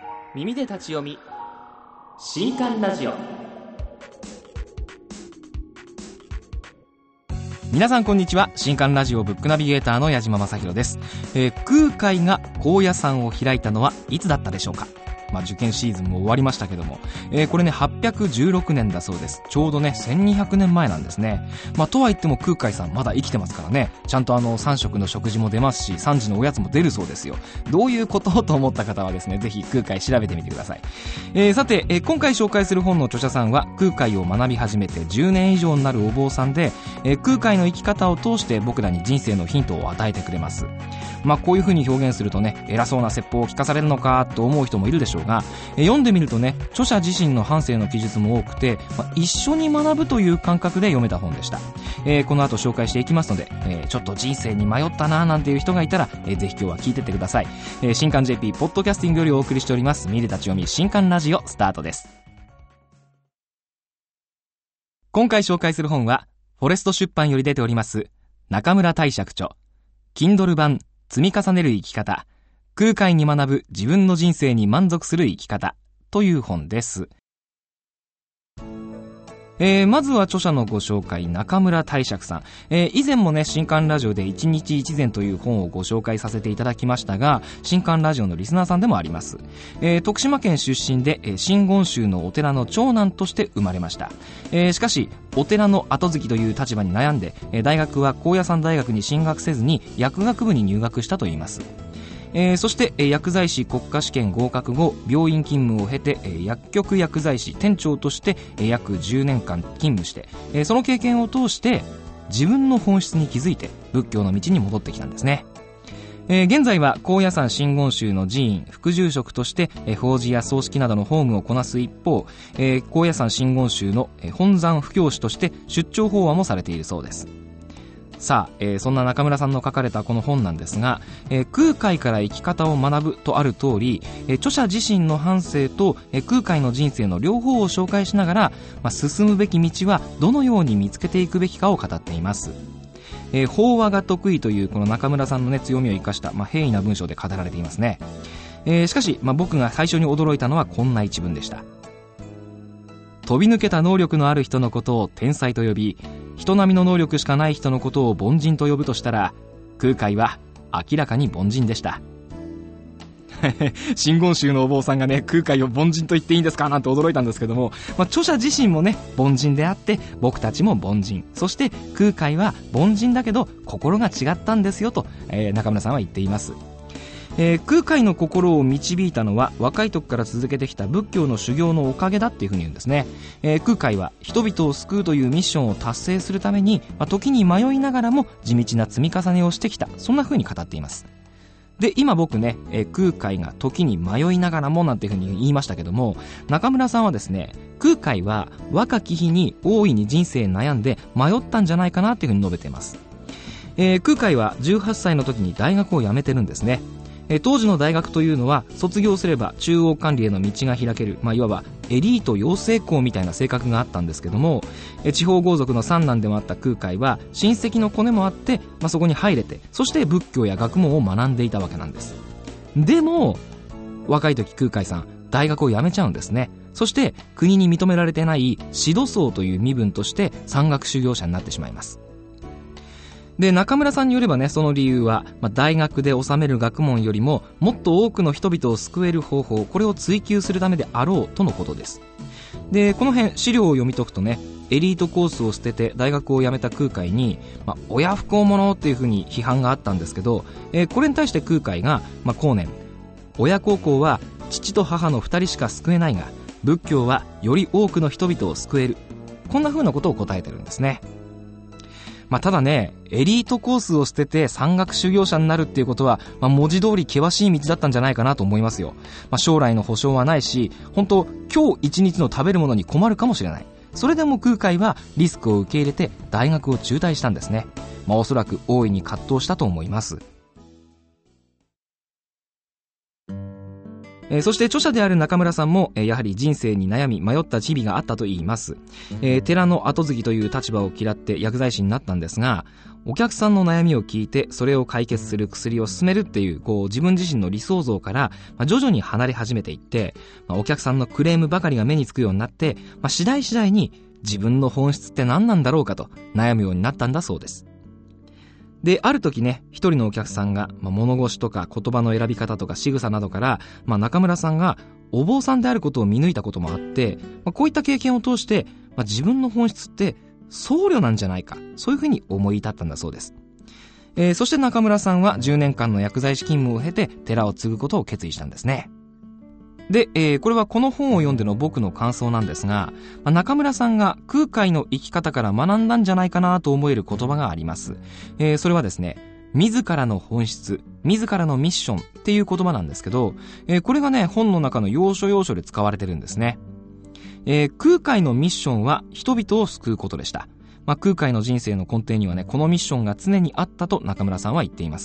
耳で立ち読み新刊ラジオ。皆さんこんにちは。新刊ラジオブックナビゲーターの矢島正弘です。空海が高野山を開いたのはいつだったでしょうか。受験シーズンも終わりましたけども、これね816年だそうです。ちょうどね1200年前なんですね。とは言っても空海さんまだ生きてますからね。ちゃんと3食の食事も出ますし、3時のおやつも出るそうですよ。どういうことと思った方はですね、ぜひ空海調べてみてください。さて、今回紹介する本の著者さんは空海を学び始めて10年以上になるお坊さんで、空海の生き方を通して僕らに人生のヒントを与えてくれます。こういう風に表現するとね、偉そうな説法を聞かされるのかと思う人もいるでしょうが、読んでみるとね、著者自身の半生の記述も多くて、一緒に学ぶという感覚で読めた本でした。この後紹介していきますので、ちょっと人生に迷ったななんていう人がいたら、ぜひ今日は聞いてってください。新刊 JP ポッドキャスティングよりお送りしております見れたち読み新刊ラジオスタートです。今回紹介する本はフォレスト出版より出ております中村泰釈著 Kindle 版積み重ねる生き方、空海に学ぶ自分の人生に満足する生き方という本です。まずは著者のご紹介、中村泰釈さん。以前もね、新刊ラジオで一日一善という本をご紹介させていただきましたが、新刊ラジオのリスナーさんでもあります。徳島県出身で、真言宗のお寺の長男として生まれました。しかし、お寺の後継ぎという立場に悩んで、大学は高野山大学に進学せずに薬学部に入学したといいます。そして薬剤師国家試験合格後、病院勤務を経て薬局薬剤師店長として約10年間勤務して、その経験を通して自分の本質に気づいて仏教の道に戻ってきたんですね。現在は高野山真言宗の寺院副住職として法事や葬式などの法務をこなす一方、高野山真言宗の本山布教師として出張法話もされているそうです。さあ、そんな中村さんの書かれたこの本なんですが、空海から生き方を学ぶとある通り、著者自身の半生と空海の人生の両方を紹介しながら、進むべき道はどのように見つけていくべきかを語っています。法話が得意というこの中村さんの、強みを生かした、平易な文章で語られていますね。しかし、僕が最初に驚いたのはこんな一文でした。飛び抜けた能力のある人のことを天才と呼び、人並みの能力しかない人のことを凡人と呼ぶとしたら、空海は明らかに凡人でした。真言宗のお坊さんがね、空海を凡人と言っていいんですかなんて驚いたんですけども、著者自身もね凡人であって、僕たちも凡人、そして空海は凡人だけど心が違ったんですよと、中村さんは言っています。空海の心を導いたのは若い時から続けてきた仏教の修行のおかげだっていうふうに言うんですね。空海は人々を救うというミッションを達成するために、時に迷いながらも地道な積み重ねをしてきた、そんなふうに語っています。で、今僕ね、空海が時に迷いながらもなんていうふうに言いましたけども、中村さんはですね、空海は若き日に大いに人生悩んで迷ったんじゃないかなっていうふうに述べています。空海は18歳の時に大学を辞めてるんですね。当時の大学というのは卒業すれば中央管理への道が開ける、いわばエリート養成校みたいな性格があったんですけども、地方豪族の三男でもあった空海は親戚のコネもあって、そこに入れて、そして仏教や学問を学んでいたわけなんです。でも若い時空海さん大学を辞めちゃうんですね。そして国に認められてない士土僧という身分として山岳修行者になってしまいます。で、中村さんによればね、その理由は、大学で収める学問よりももっと多くの人々を救える方法、これを追求するためであろうとのことです。で、この辺資料を読み解くとね、エリートコースを捨てて大学を辞めた空海に、親不孝者っていうふうに批判があったんですけど、これに対して空海が、後年、親孝行は父と母の2人しか救えないが、仏教はより多くの人々を救える、こんなふうなことを答えてるんですね。ただね、エリートコースを捨てて山岳修行者になるっていうことは、文字通り険しい道だったんじゃないかなと思いますよ。将来の保証はないし、本当今日一日の食べるものに困るかもしれない。それでも空海はリスクを受け入れて大学を中退したんですね。おそらく大いに葛藤したと思います。 そして著者である中村さんも、やはり人生に悩み迷った日々があったと言います。寺の後継ぎという立場を嫌って薬剤師になったんですが、お客さんの悩みを聞いてそれを解決する薬を勧めるっていう、自分自身の理想像から、徐々に離れ始めていって、お客さんのクレームばかりが目につくようになって、次第次第に自分の本質って何なんだろうかと悩むようになったんだそうです。で、ある時ね、一人のお客さんが、物腰とか言葉の選び方とか仕草などから、中村さんがお坊さんであることを見抜いたこともあって、こういった経験を通して、自分の本質って僧侶なんじゃないか、そういうふうに思い至ったんだそうです。そして中村さんは10年間の薬剤師勤務を経て寺を継ぐことを決意したんですね。で、これはこの本を読んでの僕の感想なんですが、中村さんが空海の生き方から学んだんじゃないかなと思える言葉があります。それはですね、自らの本質、自らのミッションっていう言葉なんですけど、これがね、本の中の要所要所で使われてるんですね。空海のミッションは人々を救うことでした。空海の人生の根底にはね、このミッションが常にあったと中村さんは言っています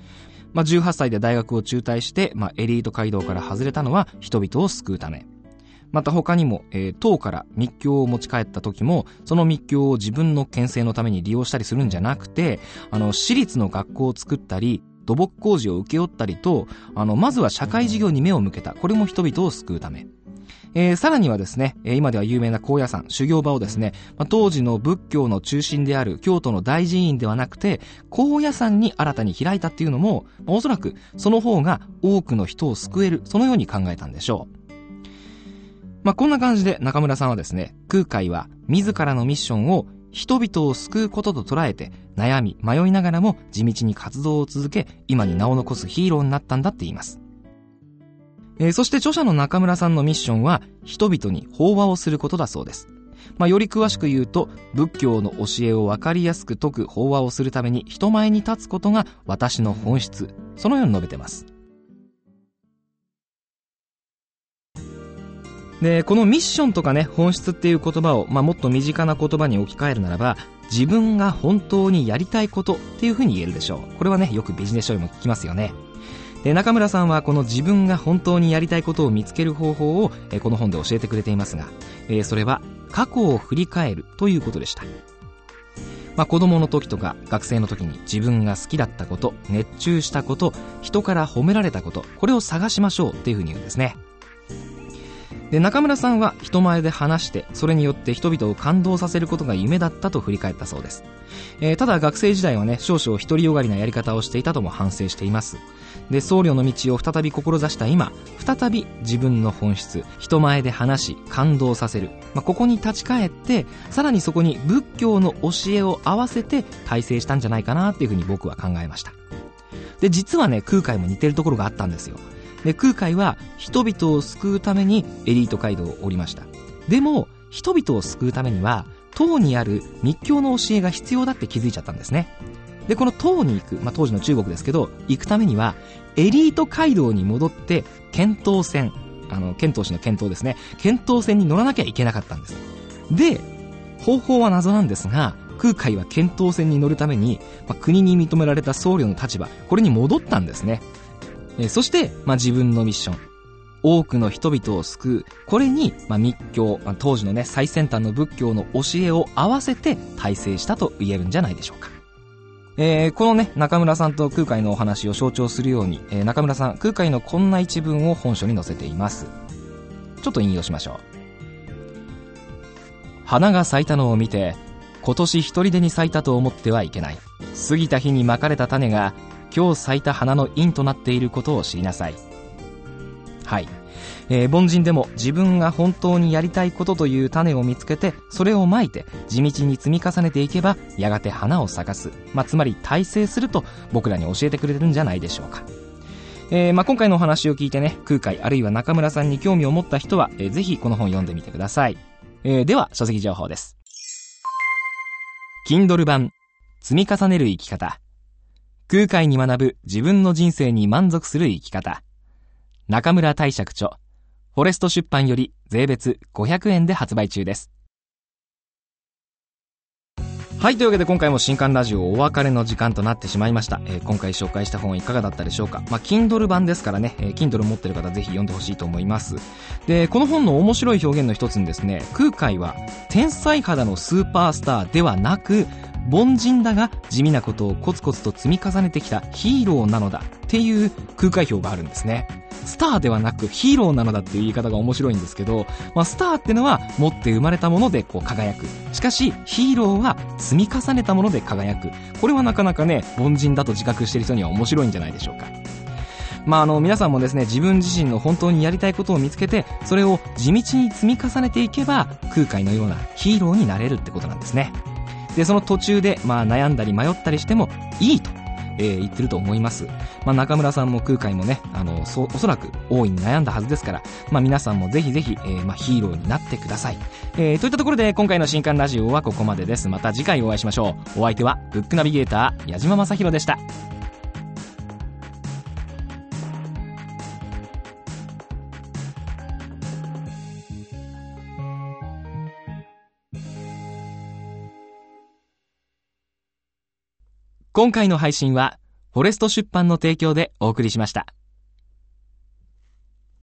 。18歳で大学を中退して、エリート街道から外れたのは人々を救うため。また他にも、唐から密教を持ち帰った時も、その密教を自分の権勢のために利用したりするんじゃなくて、私立の学校を作ったり、土木工事を請け負ったりと、まずは社会事業に目を向けた。これも人々を救うため。さらにはですね、今では有名な高野山、修行場をですね、当時の仏教の中心である京都の大寺院ではなくて、高野山に新たに開いたっていうのも、おそらくその方が多くの人を救える、そのように考えたんでしょう。こんな感じで中村さんはですね、空海は自らのミッションを人々を救うことと捉えて、悩み、迷いながらも地道に活動を続け、今に名を残すヒーローになったんだって言います。そして著者の中村さんのミッションは人々に法話をすることだそうです。より詳しく言うと、仏教の教えを分かりやすく説く法話をするために人前に立つことが私の本質、そのように述べてます。で、このミッションとかね、本質っていう言葉を、もっと身近な言葉に置き換えるならば、自分が本当にやりたいことっていうふうに言えるでしょう。これはね、よくビジネス書にも聞きますよね。で、中村さんはこの自分が本当にやりたいことを見つける方法をこの本で教えてくれていますが、それは過去を振り返るということでした。子供の時とか学生の時に自分が好きだったこと、熱中したこと、人から褒められたこと、これを探しましょうっていうふうに言うんですね。で、中村さんは人前で話して、それによって人々を感動させることが夢だったと振り返ったそうです。ただ学生時代はね、少々独りよがりなやり方をしていたとも反省しています。で、僧侶の道を再び志した今、再び自分の本質、人前で話し感動させる、ここに立ち返って、さらにそこに仏教の教えを合わせて大成したんじゃないかなっていうふうに僕は考えました。で、実はね、空海も似てるところがあったんですよ。で、空海は人々を救うためにエリート街道を降りました。でも人々を救うためには唐にある密教の教えが必要だって気づいちゃったんですね。で、この唐に行く、当時の中国ですけど、行くためにはエリート街道に戻って遣唐船、遣唐使の遣唐ですね、遣唐船に乗らなきゃいけなかったんです。で、方法は謎なんですが、空海は遣唐船に乗るために、国に認められた僧侶の立場、これに戻ったんですね。そして、自分のミッション、多くの人々を救う、これに、密教、当時のね、最先端の仏教の教えを合わせて大成したと言えるんじゃないでしょうか。このね、中村さんと空海のお話を象徴するように、中村さん、空海のこんな一文を本書に載せています。ちょっと引用しましょう。花が咲いたのを見て、今年一人でに咲いたと思ってはいけない。過ぎた日にまかれた種が、今日咲いた花の因となっていることを知りなさい。はい。凡人でも自分が本当にやりたいことという種を見つけて、それをまいて地道に積み重ねていけば、やがて花を咲かす。つまり大成すると僕らに教えてくれるんじゃないでしょうか。今回のお話を聞いてね、空海あるいは中村さんに興味を持った人は、ぜひこの本読んでみてください。では書籍情報です。Kindle 版積み重ねる生き方、空海に学ぶ自分の人生に満足する生き方、中村泰釈著、フォレスト出版より税別500円で発売中です。 はい、というわけで今回も新刊ラジオお別れの時間となってしまいました。今回紹介した本いかがだったでしょうか。Kindle 版ですからね、Kindle 持ってる方ぜひ読んでほしいと思います。で、この本の面白い表現の一つにですね、空海は天才肌のスーパースターではなく、凡人だが地味なことをコツコツと積み重ねてきたヒーローなのだっていう空海表があるんですね。スターではなくヒーローなのだっていう言い方が面白いんですけど、スターってのは持って生まれたもので輝く。しかしヒーローは積み重ねたもので輝く。これはなかなかね、凡人だと自覚している人には面白いんじゃないでしょうか。皆さんもですね、自分自身の本当にやりたいことを見つけて、それを地道に積み重ねていけば、空海のようなヒーローになれるってことなんですね。で、その途中で、悩んだり迷ったりしてもいいと、言ってると思います。中村さんも空海もね、おそらく大いに悩んだはずですから、皆さんもぜひぜひ、ヒーローになってください。といったところで、今回の新刊ラジオはここまでです。また次回お会いしましょう。お相手は、ブックナビゲーター、矢島正宏でした。今回の配信はフォレスト出版の提供でお送りしました。